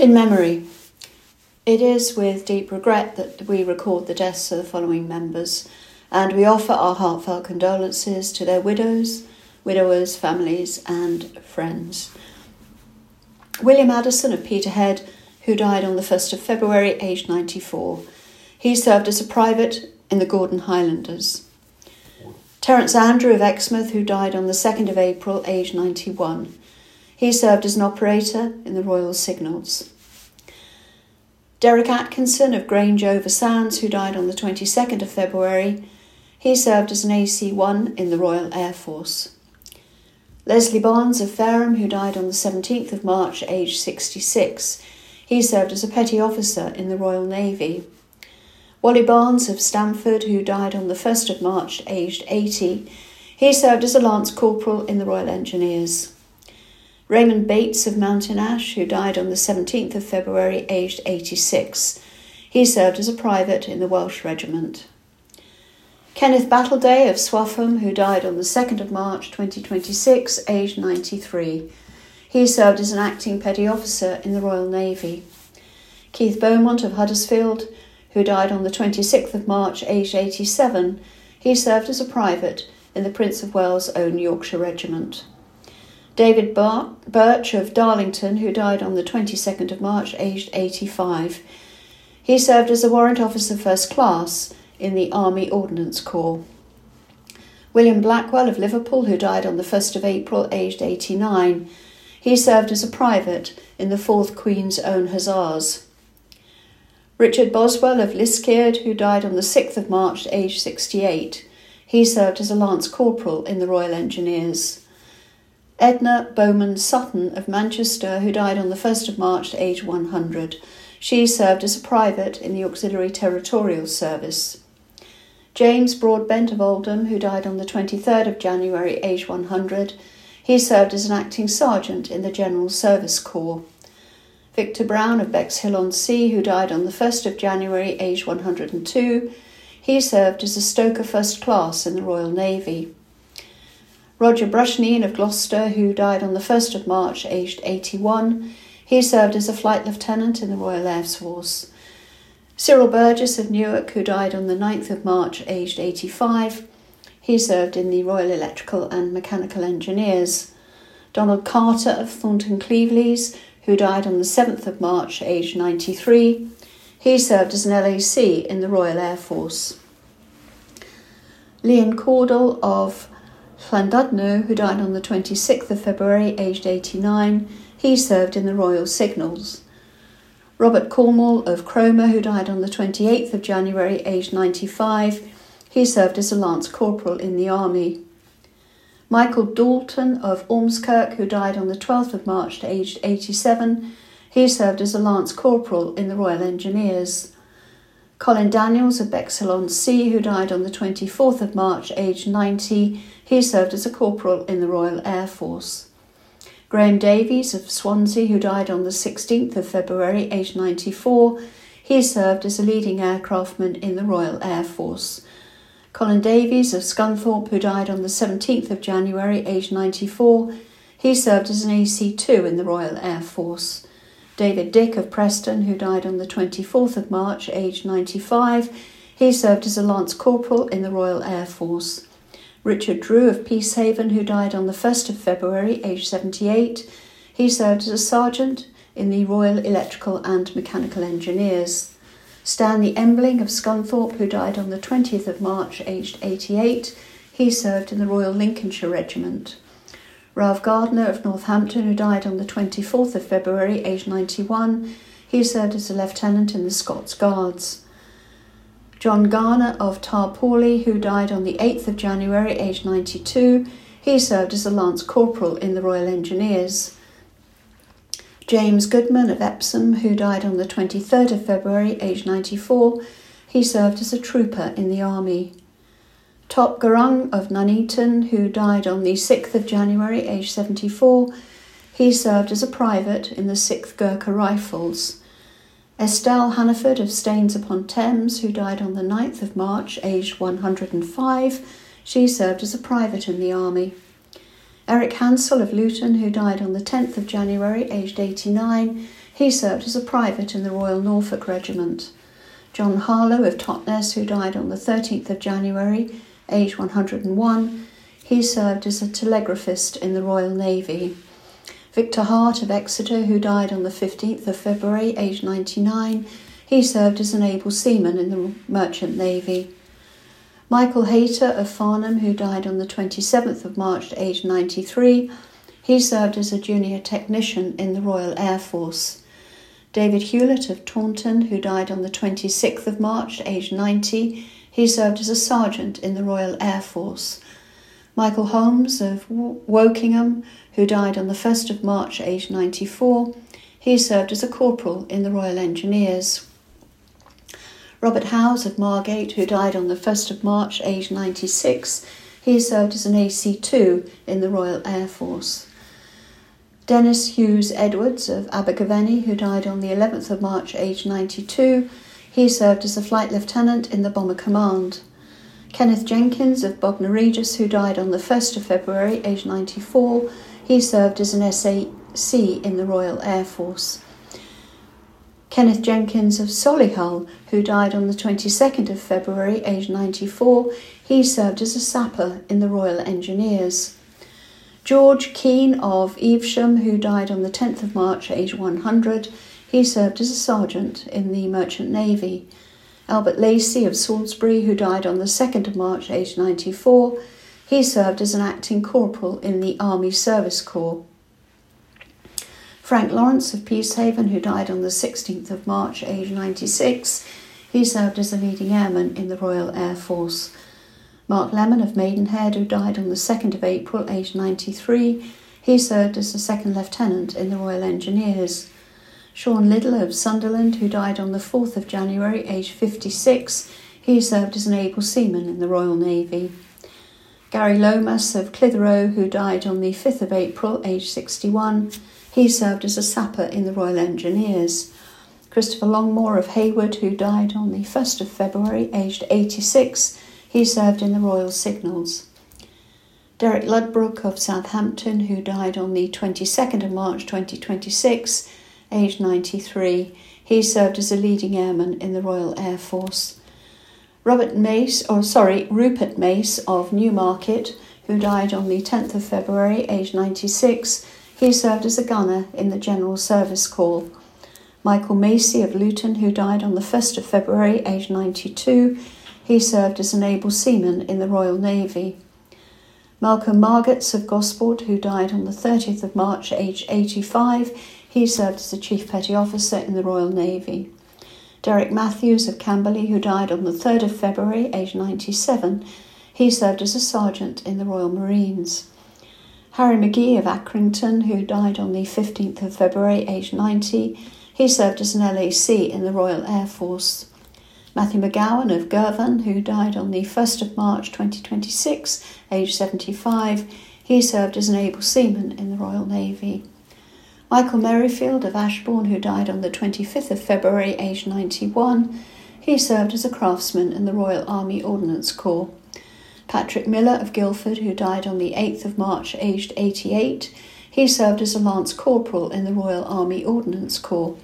In memory. It is with deep regret that we record the deaths of the following members, and we offer our heartfelt condolences to their widows, widowers, families and friends. William Addison of Peterhead, who died on the 1st of February, aged 94. He served as a private in the Gordon Highlanders. Terence Andrew of Exmouth, who died on the 2nd of April, aged 91. He served as an operator in the Royal Signals. Derek Atkinson of Grange over Sands, who died on the 22nd of February. He served as an AC-1 in the Royal Air Force. Leslie Barnes of Fareham, who died on the 17th of March, aged 66. He served as a petty officer in the Royal Navy. Wally Barnes of Stamford, who died on the 1st of March, aged 80. He served as a Lance Corporal in the Royal Engineers. Raymond Bates of Mountain Ash, who died on the 17th of February, aged 86. He served as a private in the Welsh Regiment. Kenneth Battleday of Swaffham, who died on the 2nd of March 2026, aged 93. He served as an acting petty officer in the Royal Navy. Keith Beaumont of Huddersfield, who died on the 26th of March, aged 87. He served as a private in the Prince of Wales' own Yorkshire Regiment. David Birch of Darlington, who died on the 22nd of March, aged 85. He served as a warrant officer first class in the Army Ordnance Corps. William Blackwell of Liverpool, who died on the 1st of April, aged 89. He served as a private in the 4th Queen's Own Hussars. Richard Boswell of Liskeard, who died on the 6th of March, aged 68. He served as a Lance Corporal in the Royal Engineers. Edna Bowman Sutton of Manchester, who died on the 1st of March, aged 100. She served as a private in the Auxiliary Territorial Service. James Broadbent of Oldham, who died on the 23rd of January, aged 100. He served as an acting sergeant in the General Service Corps. Victor Brown of Bexhill-on-Sea, who died on the 1st of January, aged 102. He served as a stoker first class in the Royal Navy. Roger Brushneen of Gloucester, who died on the 1st of March, aged 81. He served as a flight lieutenant in the Royal Air Force. Cyril Burgess of Newark, who died on the 9th of March, aged 85. He served in the Royal Electrical and Mechanical Engineers. Donald Carter of Thornton Cleveleys, who died on the 7th of March, aged 93. He served as an LAC in the Royal Air Force. Leon Caudle of Llandudno, who died on the 26th of February, aged 89. He served in the Royal Signals. Robert Cornwall of Cromer, who died on the 28th of January, aged 95. He served as a Lance Corporal in the Army. Michael Dalton of Ormskirk, who died on the 12th of March, aged 87. He served as a Lance Corporal in the Royal Engineers. Colin Daniels of Bexhill-on-Sea, who died on the 24th of March, aged 90. He served as a corporal in the Royal Air Force. Graham Davies of Swansea, who died on the 16th of February, aged 94. He served as a leading aircraftman in the Royal Air Force. Colin Davies of Scunthorpe, who died on the 17th of January, aged 94. He served as an AC-2 in the Royal Air Force. David Dick of Preston, who died on the 24th of March, aged 95. He served as a Lance Corporal in the Royal Air Force. Richard Drew of Peacehaven, who died on the 1st of February, aged 78. He served as a sergeant in the Royal Electrical and Mechanical Engineers. Stanley Embling of Scunthorpe, who died on the 20th of March, aged 88. He served in the Royal Lincolnshire Regiment. Ralph Gardner of Northampton, who died on the 24th of February, aged 91. He served as a lieutenant in the Scots Guards. John Garner of Tarporley, who died on the 8th of January, aged 92. He served as a Lance Corporal in the Royal Engineers. James Goodman of Epsom, who died on the 23rd of February, aged 94. He served as a trooper in the Army. Top Gurung of Nuneaton, who died on the 6th of January, aged 74. He served as a private in the 6th Gurkha Rifles. Estelle Hannaford of Staines-upon-Thames, who died on the 9th of March, aged 105. She served as a private in the Army. Eric Hansel of Luton, who died on the 10th of January, aged 89. He served as a private in the Royal Norfolk Regiment. John Harlow of Totnes, who died on the 13th of January, aged 101, he served as a telegraphist in the Royal Navy. Victor Hart of Exeter, who died on the 15th of February, aged 99, he served as an able seaman in the Merchant Navy. Michael Hayter of Farnham, who died on the 27th of March, aged 93, he served as a junior technician in the Royal Air Force. David Hewlett of Taunton, who died on the 26th of March, aged 90, he served as a sergeant in the Royal Air Force. Michael Holmes of Wokingham, who died on the 1st of March, aged 94, he served as a corporal in the Royal Engineers. Robert Howes of Margate, who died on the 1st of March, aged 96, he served as an AC2 in the Royal Air Force. Dennis Hughes Edwards of Abergavenny, who died on the 11th of March, aged 92, he served as a flight lieutenant in the Bomber Command. Kenneth Jenkins of Bognor Regis, who died on the 1st of February, aged 94, he served as an SAC in the Royal Air Force. Kenneth Jenkins of Solihull, who died on the 22nd of February, aged 94, he served as a sapper in the Royal Engineers. George Keane of Evesham, who died on the 10th of March, aged 100, he served as a sergeant in the Merchant Navy. Albert Lacey of Salisbury, who died on the 2nd of March, aged 94, he served as an acting corporal in the Army Service Corps. Frank Lawrence of Peacehaven, who died on the 16th of March, aged 96, he served as a leading airman in the Royal Air Force. Mark Lemon of Maidenhead, who died on the 2nd of April, aged 93, he served as a second lieutenant in the Royal Engineers. Sean Liddell of Sunderland, who died on the 4th of January, aged 56, he served as an able seaman in the Royal Navy. Gary Lomas of Clitheroe, who died on the 5th of April, aged 61, he served as a sapper in the Royal Engineers. Christopher Longmore of Hayward, who died on the 1st of February, aged 86, he served in the Royal Signals. Derek Ludbrook of Southampton, who died on the 22nd of March 2026, aged 93, he served as a leading airman in the Royal Air Force. Rupert Mace of Newmarket, who died on the 10th of February, aged 96, he served as a gunner in the General Service Corps. Michael Macy of Luton, who died on the 1st of February, aged 92, he served as an able seaman in the Royal Navy. Malcolm Margetts of Gosport, who died on the 30th of March, aged 85, he served as a Chief Petty Officer in the Royal Navy. Derek Matthews of Camberley, who died on the 3rd of February, aged 97, he served as a sergeant in the Royal Marines. Harry McGee of Accrington, who died on the 15th of February, aged 90, he served as an LAC in the Royal Air Force. Matthew McGowan of Girvan, who died on the 1st of March 2026, aged 75, he served as an able seaman in the Royal Navy. Michael Merrifield of Ashbourne, who died on the 25th of February, aged 91, he served as a craftsman in the Royal Army Ordnance Corps. Patrick Miller of Guildford, who died on the 8th of March, aged 88, he served as a Lance Corporal in the Royal Army Ordnance Corps.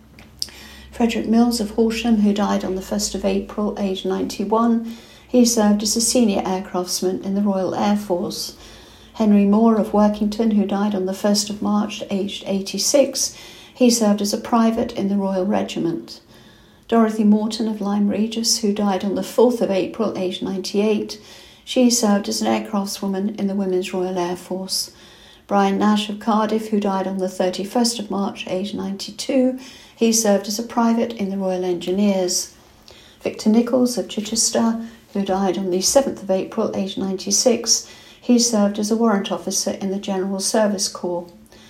Frederick Mills of Horsham, who died on the 1st of April, aged 91, he served as a senior aircraftsman in the Royal Air Force. Henry Moore of Workington, who died on the 1st of March, aged 86, he served as a private in the Royal Regiment. Dorothy Morton of Lyme Regis, who died on the 4th of April, aged 98, she served as an aircraftswoman in the Women's Royal Air Force. Brian Nash of Cardiff, who died on the 31st of March, aged 92, he served as a private in the Royal Engineers. Victor Nichols of Chichester, who died on the 7th of April, aged 96, he served as a warrant officer in the General Service Corps.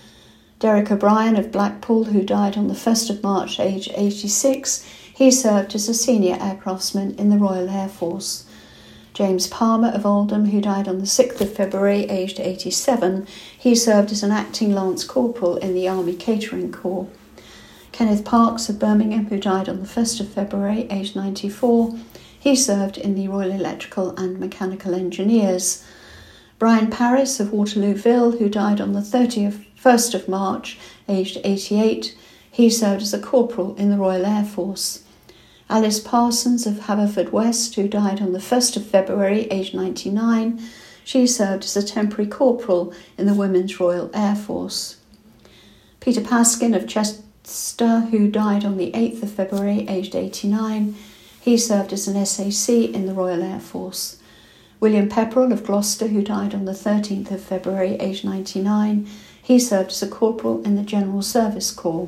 Derek O'Brien of Blackpool, who died on the 1st of March, aged 86, he served as a senior aircraftsman in the Royal Air Force. James Palmer of Oldham, who died on the 6th of February, aged 87, he served as an acting Lance Corporal in the Army Catering Corps. Kenneth Parks of Birmingham, who died on the 1st of February, aged 94, he served in the Royal Electrical and Mechanical Engineers. Brian Paris of Waterlooville, who died on the 31st of March, aged 88, He served as a corporal in the Royal Air Force. Alice Parsons of Haverfordwest, who died on the 1st of February, aged 99, she served as a temporary corporal in the Women's Royal Air Force. Peter Paskin of Chester, who died on the 8th of February, aged 89, he served as an SAC in the Royal Air Force. William Pepperell of Gloucester, who died on the 13th of February, aged 99, he served as a corporal in the General Service Corps.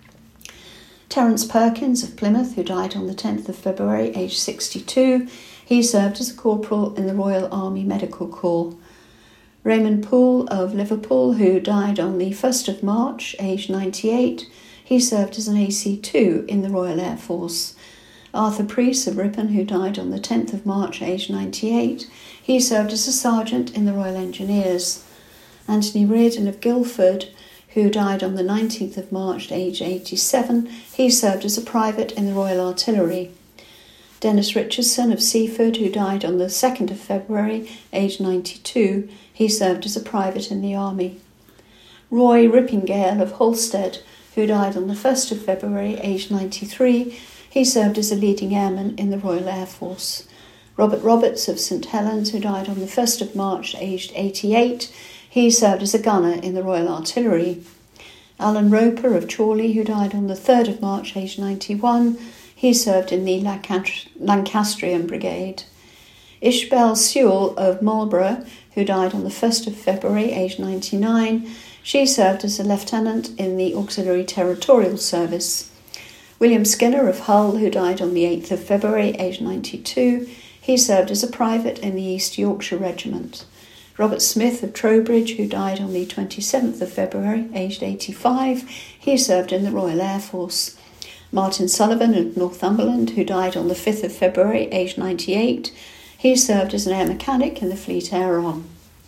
Terence Perkins of Plymouth, who died on the 10th of February, aged 62, he served as a corporal in the Royal Army Medical Corps. Raymond Poole of Liverpool, who died on the 1st of March, aged 98, he served as an AC2 in the Royal Air Force. Arthur Preece of Ripon, who died on the 10th of March, aged 98, he served as a sergeant in the Royal Engineers. Anthony Reardon of Guildford, who died on the 19th of March, aged 87, he served as a private in the Royal Artillery. Dennis Richardson of Seaford, who died on the 2nd of February, aged 92, he served as a private in the Army. Roy Rippingale of Halstead, who died on the 1st of February, aged 93, he served as a leading airman in the Royal Air Force. Robert Roberts of St Helens, who died on the 1st of March, aged 88, he served as a gunner in the Royal Artillery. Alan Roper of Chorley, who died on the 3rd of March, aged 91, he served in the Lancastrian Brigade. Ishbel Sewell of Marlborough, who died on the 1st of February, aged 99, she served as a lieutenant in the Auxiliary Territorial Service. William Skinner of Hull, who died on the 8th of February, aged 92, he served as a private in the East Yorkshire Regiment. Robert Smith of Trowbridge, who died on the 27th of February, aged 85, he served in the Royal Air Force. Martin Sullivan of Northumberland, who died on the 5th of February, aged 98, he served as an air mechanic in the Fleet Air Arm.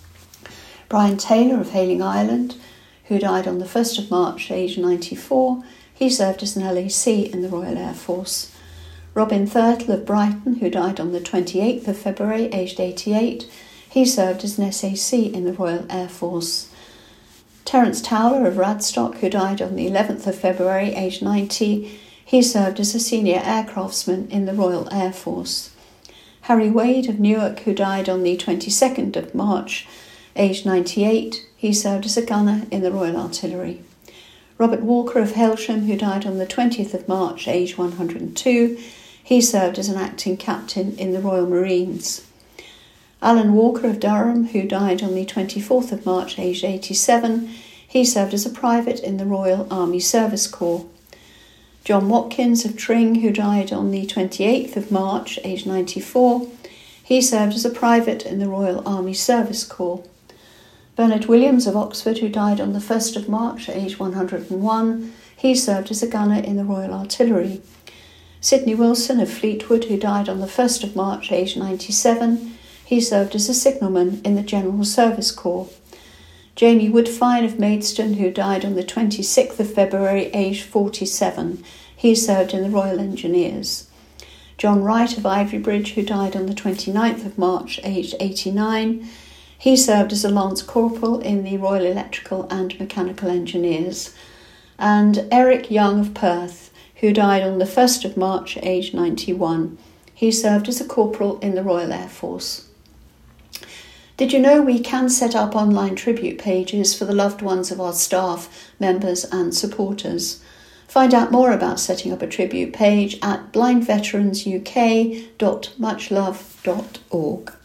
Brian Taylor of Hayling Island, who died on the 1st of March, aged 94, he served as an LAC in the Royal Air Force. Robin Thurtle of Brighton, who died on the 28th of February, aged 88, he served as an SAC in the Royal Air Force. Terence Towler of Radstock, who died on the 11th of February, aged 90, he served as a senior aircraftsman in the Royal Air Force. Harry Wade of Newark, who died on the 22nd of March, aged 98, he served as a gunner in the Royal Artillery. Robert Walker of Hailsham, who died on the 20th of March, aged 102, he served as an acting captain in the Royal Marines. Alan Walker of Durham, who died on the 24th of March, aged 87, he served as a private in the Royal Army Service Corps. John Watkins of Tring, who died on the 28th of March, aged 94, he served as a private in the Royal Army Service Corps. Bernard Williams of Oxford, who died on the 1st of March, aged 101, he served as a gunner in the Royal Artillery. Sidney Wilson of Fleetwood, who died on the 1st of March, aged 97, he served as a signalman in the General Service Corps. Jamie Woodfine of Maidstone, who died on the 26th of February, aged 47, he served in the Royal Engineers. John Wright of Ivorybridge, who died on the 29th of March, aged 89, he served as a Lance Corporal in the Royal Electrical and Mechanical Engineers. And Eric Young of Perth, who died on the 1st of March, aged 91, he served as a corporal in the Royal Air Force. Did you know we can set up online tribute pages for the loved ones of our staff, members and supporters? Find out more about setting up a tribute page at blindveteransuk.muchlove.org.